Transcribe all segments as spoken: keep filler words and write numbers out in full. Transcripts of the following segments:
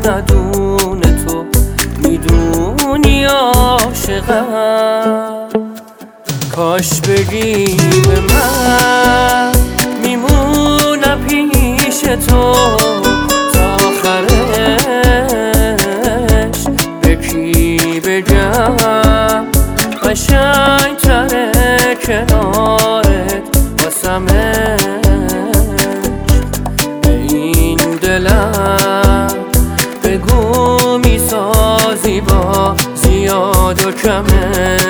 ندونه تو میدونی عاشقم. کاش بگی به من میمونم پیش تو تا آخرش. به کی بگم قشنگ تره کنارت واسمش. به این دلم بگو میسازی با زیاد و کمش.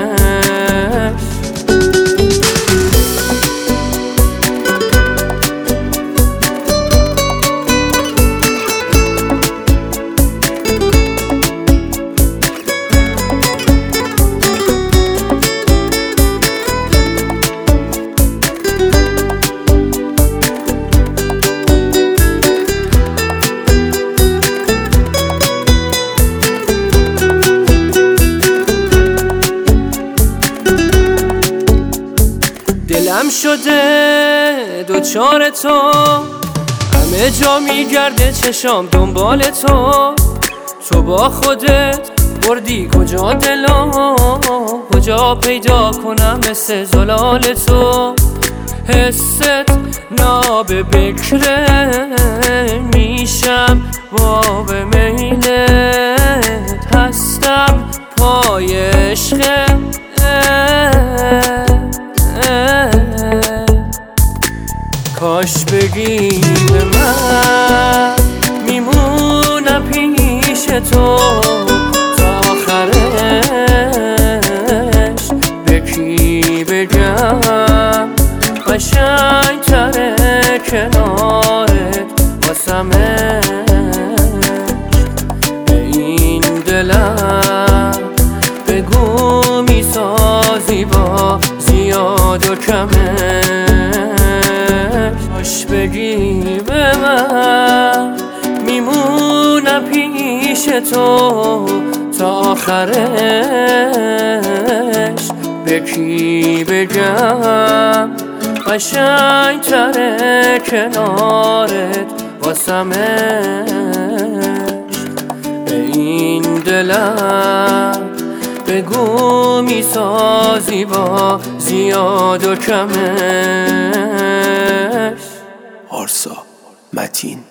دلم شده دوچار تو، همه جا میگرده چشام دنبال تو. تو با خودت بردی کجا دلم، کجا پیدا کنم مثل زلال تو. حست ناب بکره میشم باب میلت، هستم پای عشق. کاش بگی به من میمونم پیش تو تا آخرش. به کی بگم قشنگ تره کنارت واسمش. به این دلم بگو میسازی با زیاد و کمش. کاش بگی به من میمونم پیش تو تا آخرش. به کی بگم قشنگ تره کنارت واسمش. به این دلم بگو میسازی با زیاد و کمش. آرسا متین.